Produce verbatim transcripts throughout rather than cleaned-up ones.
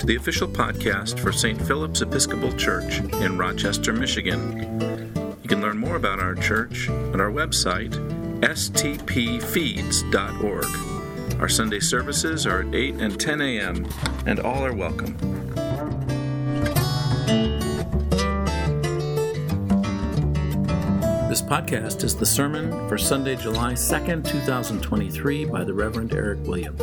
to the official podcast for Saint Philip's Episcopal Church in Rochester, Michigan. You can learn more about our church at our website, s t p feeds dot org. Our Sunday services are at eight and ten a.m., and all are welcome. This podcast is the sermon for Sunday, July second, twenty twenty-three, by the Reverend Eric Williams.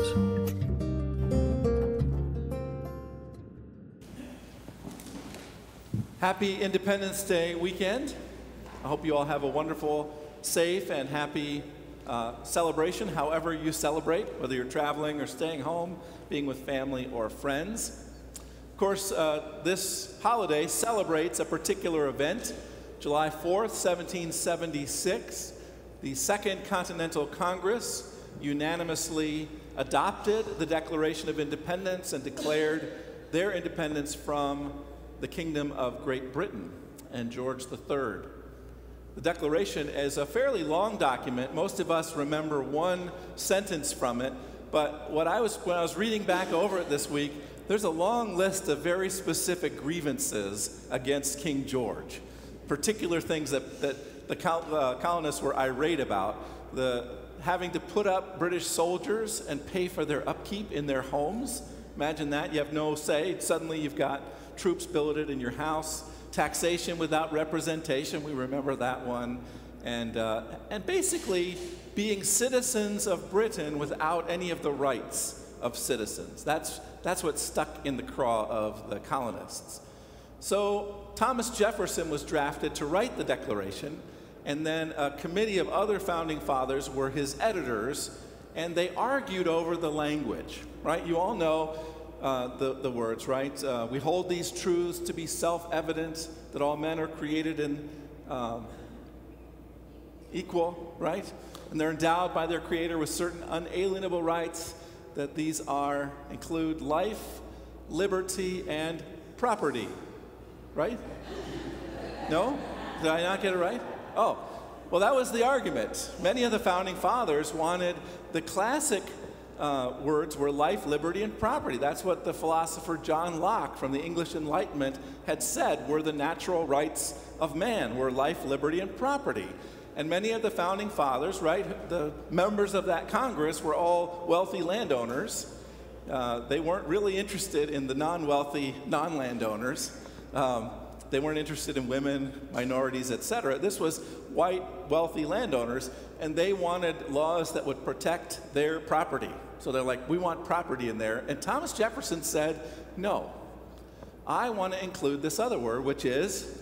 Happy Independence Day weekend. I hope you all have a wonderful, safe, and happy uh, celebration, however you celebrate, whether you're traveling or staying home, being with family or friends. Of course, uh, this holiday celebrates a particular event. July fourth, seventeen seventy-six, the Second Continental Congress unanimously adopted the Declaration of Independence and declared their independence from the Kingdom of Great Britain and George the Third. The Declaration is a fairly long document. Most of us remember one sentence from it, but what I was, when I was reading back over it this week, there's a long list of very specific grievances against King George. Particular things that, that the col- uh, colonists were irate about, the having to put up British soldiers and pay for their upkeep in their homes. Imagine that. You have no say. Suddenly you've got troops billeted in your house. Taxation without representation. We remember that one. And, uh, and basically being citizens of Britain without any of the rights of citizens. That's, that's what stuck in the craw of the colonists. So Thomas Jefferson was drafted to write the Declaration, and then a committee of other founding fathers were his editors, and they argued over the language, right? You all know uh, the, the words, right? Uh, we hold these truths to be self-evident, that all men are created in um, equal, right? And they're endowed by their Creator with certain unalienable rights, that these are, include life, liberty, and property. Right? No? Did I not get it right? Oh, well, that was the argument. Many of the founding fathers wanted the classic uh, words were life, liberty, and property. That's what the philosopher John Locke from the English Enlightenment had said were the natural rights of man, were life, liberty, and property. And many of the founding fathers, right, the members of that Congress were all wealthy landowners. Uh, they weren't really interested in the non-wealthy non-landowners. Um, they weren't interested in women, minorities, et cetera. This was white, wealthy landowners, and they wanted laws that would protect their property. So they're like, we want property in there. And Thomas Jefferson said, no, I want to include this other word, which is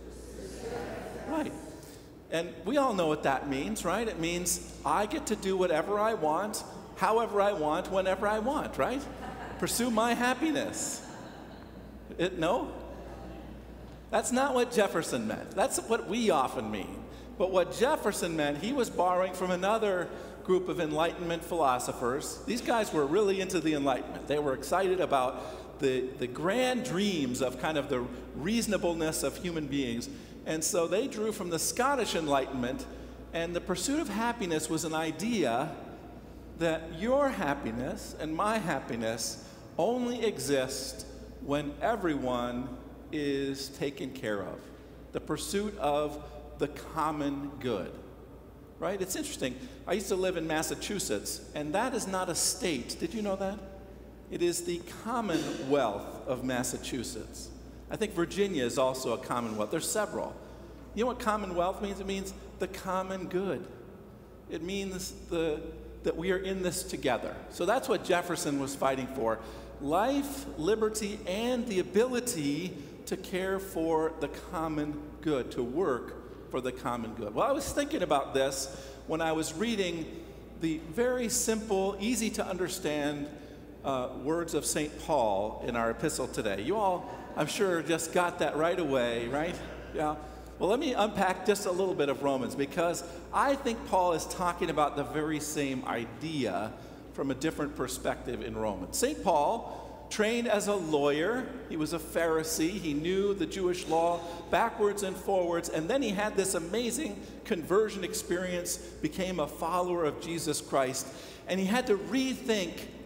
right. And we all know what that means, right? It means I get to do whatever I want, however I want, whenever I want, right? Pursue my happiness. It, no? That's not what Jefferson meant. That's what we often mean. But what Jefferson meant, he was borrowing from another group of Enlightenment philosophers. These guys were really into the Enlightenment. They were excited about the, the grand dreams of kind of the reasonableness of human beings. And so they drew from the Scottish Enlightenment, and the pursuit of happiness was an idea that your happiness and my happiness only exist when everyone is taken care of. The pursuit of the common good, right? It's interesting. I used to live in Massachusetts, and that is not a state. Did you know that? It is the Commonwealth of Massachusetts. I think Virginia is also a Commonwealth. There's several. You know what Commonwealth means? It means the common good. It means the, that we are in this together. So that's what Jefferson was fighting for. Life, liberty, and the ability to care for the common good, to work for the common good. Well, I was thinking about this when I was reading the very simple, easy to understand uh, words of Saint Paul in our epistle today. You all, I'm sure, just got that right away, right? Yeah. Well, let me unpack just a little bit of Romans, because I think Paul is talking about the very same idea from a different perspective in Romans. Saint Paul, trained as a lawyer, he was a Pharisee, he knew the Jewish law backwards and forwards, and then he had this amazing conversion experience, became a follower of Jesus Christ, and he had to rethink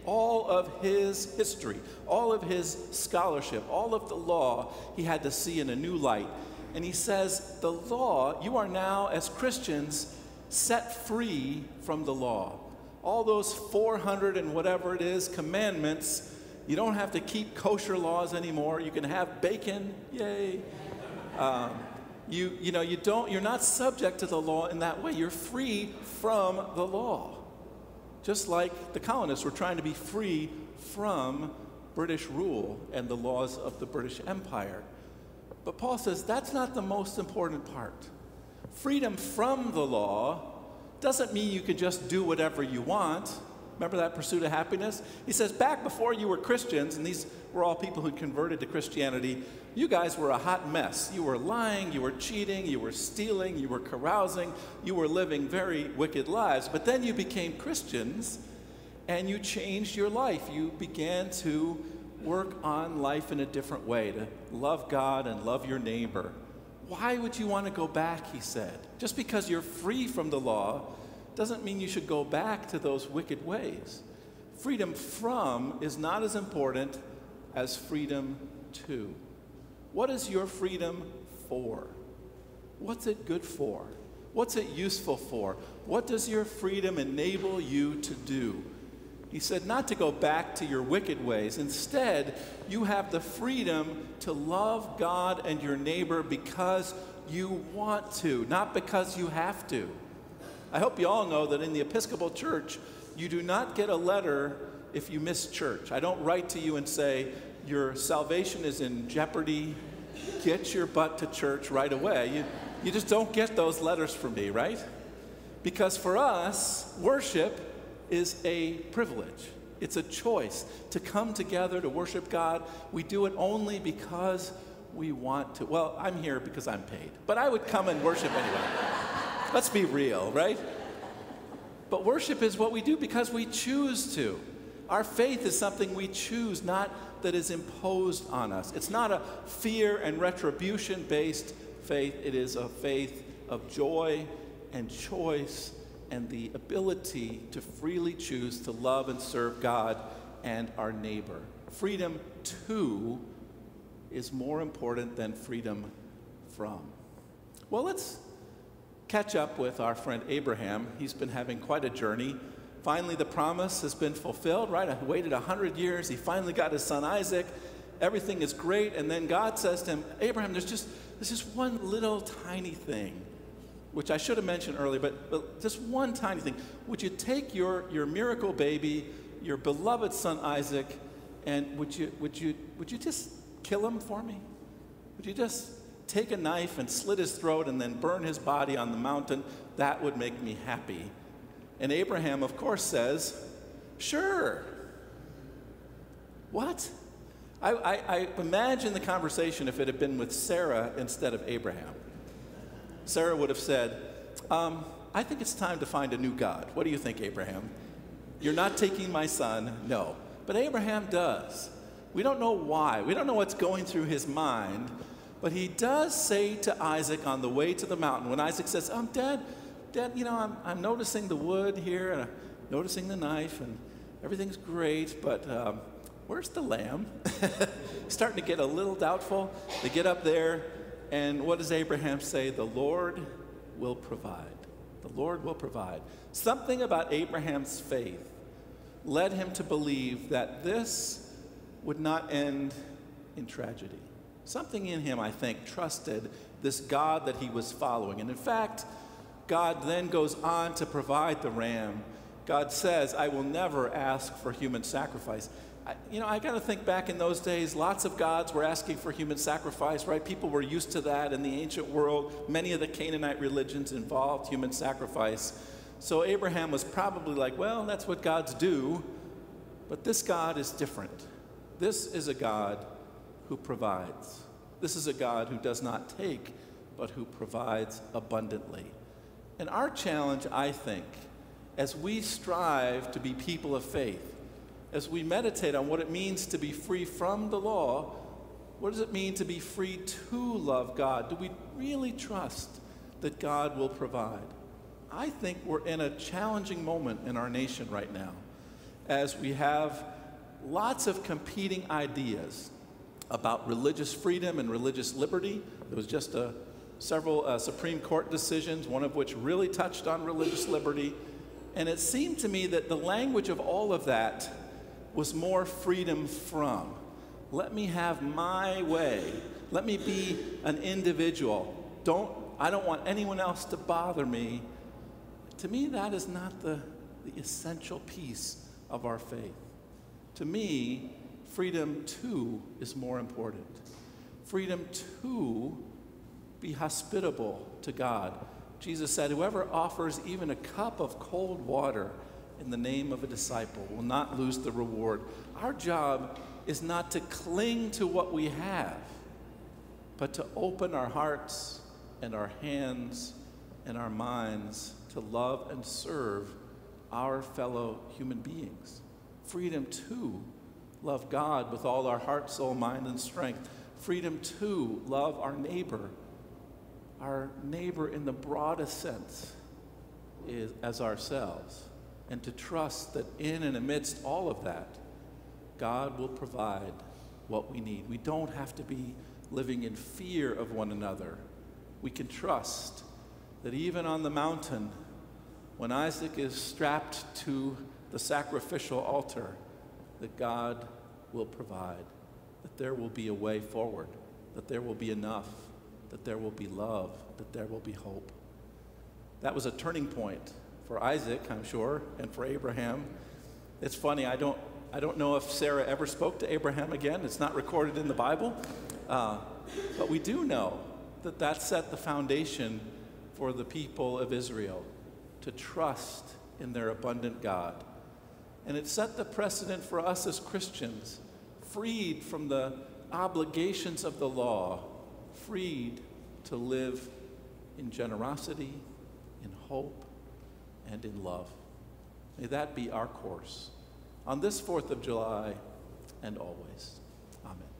all of his history, all of his scholarship, all of the law, he had to see in a new light. And he says, the law, you are now, as Christians, set free from the law. All those four hundred and whatever it is commandments, you don't have to keep kosher laws anymore. You can have bacon, yay. Um, you, you know, you don't, you're not subject to the law in that way. You're free from the law. Just like the colonists were trying to be free from British rule and the laws of the British Empire. But Paul says that's not the most important part. Freedom from the law doesn't mean you can just do whatever you want. Remember that pursuit of happiness? He says back before you were Christians, and these were all people who converted to Christianity, you guys were a hot mess. You were lying, you were cheating, you were stealing, you were carousing, you were living very wicked lives. But then you became Christians, and you changed your life. You began to work on life in a different way, to love God and love your neighbor. Why would you want to go back, he said? Just because you're free from the law doesn't mean you should go back to those wicked ways. Freedom from is not as important as freedom to. What is your freedom for? What's it good for? What's it useful for? What does your freedom enable you to do? He said not to go back to your wicked ways. Instead, you have the freedom to love God and your neighbor because you want to, not because you have to. I hope you all know that in the Episcopal Church, you do not get a letter if you miss church. I don't write to you and say, your salvation is in jeopardy, get your butt to church right away. You, you just don't get those letters from me, right? Because for us, worship is a privilege. It's a choice to come together to worship God. We do it only because we want to. Well, I'm here because I'm paid, but I would come and worship anyway. Let's be real, right? But worship is what we do because we choose to. Our faith is something we choose, not that is imposed on us. It's not a fear and retribution-based faith. It is a faith of joy and choice and the ability to freely choose to love and serve God and our neighbor. Freedom to is more important than freedom from. Well, let's catch up with our friend Abraham. He's been having quite a journey. Finally, the promise has been fulfilled, right? I waited one hundred years. He finally got his son Isaac. Everything is great. And then God says to him, Abraham, there's just, there's just one little tiny thing, which I should have mentioned earlier, but, but just one tiny thing. Would you take your, your miracle baby, your beloved son Isaac, and would you, would you, would you just kill him for me? Would you just take a knife and slit his throat and then burn his body on the mountain? That would make me happy. And Abraham, of course, says, sure. What? I, I, I imagine the conversation if it had been with Sarah instead of Abraham. Sarah would have said, um, I think it's time to find a new God. What do you think, Abraham? You're not taking my son? No. But Abraham does. We don't know why. We don't know what's going through his mind. But he does say to Isaac on the way to the mountain, when Isaac says, um, Dad, Dad, you know, I'm, I'm noticing the wood here, and I'm noticing the knife, and everything's great, but um, where's the lamb? Starting to get a little doubtful. They get up there, and what does Abraham say? The Lord will provide. The Lord will provide. Something about Abraham's faith led him to believe that this would not end in tragedy. Something in him, I think, trusted this God that he was following. And in fact, God then goes on to provide the ram. God says, I will never ask for human sacrifice. I, you know, I got to think back in those days, lots of gods were asking for human sacrifice, right? People were used to that in the ancient world. Many of the Canaanite religions involved human sacrifice. So Abraham was probably like, well, that's what gods do. But this God is different. This is a God who provides. This is a God who does not take, but who provides abundantly. And our challenge, I think, as we strive to be people of faith, as we meditate on what it means to be free from the law, what does it mean to be free to love God? Do we really trust that God will provide? I think we're in a challenging moment in our nation right now. as we have lots of competing ideas about religious freedom and religious liberty. There was just a, several uh, Supreme Court decisions, one of which really touched on religious liberty. And it seemed to me that the language of all of that was more freedom from. Let me have my way. Let me be an individual. Don't, I don't want anyone else to bother me. To me, that is not the, the essential piece of our faith. To me, freedom too is more important. Freedom to be hospitable to God. Jesus said, whoever offers even a cup of cold water in the name of a disciple will not lose the reward. Our job is not to cling to what we have, but to open our hearts and our hands and our minds to love and serve our fellow human beings. Freedom to love God with all our heart, soul, mind, and strength. Freedom to love our neighbor, our neighbor in the broadest sense is as ourselves, and to trust that in and amidst all of that, God will provide what we need. We don't have to be living in fear of one another. We can trust that even on the mountain, when Isaac is strapped to the sacrificial altar, that God will provide, that there will be a way forward, that there will be enough, that there will be love, that there will be hope. That was a turning point for Isaac, I'm sure, and for Abraham. It's funny, I don't, I don't know if Sarah ever spoke to Abraham again. It's not recorded in the Bible. Uh, but we do know that that set the foundation for the people of Israel to trust in their abundant God. And it set the precedent for us as Christians, freed from the obligations of the law, freed to live in generosity, in hope, and in love. May that be our course on this fourth of July and always. Amen.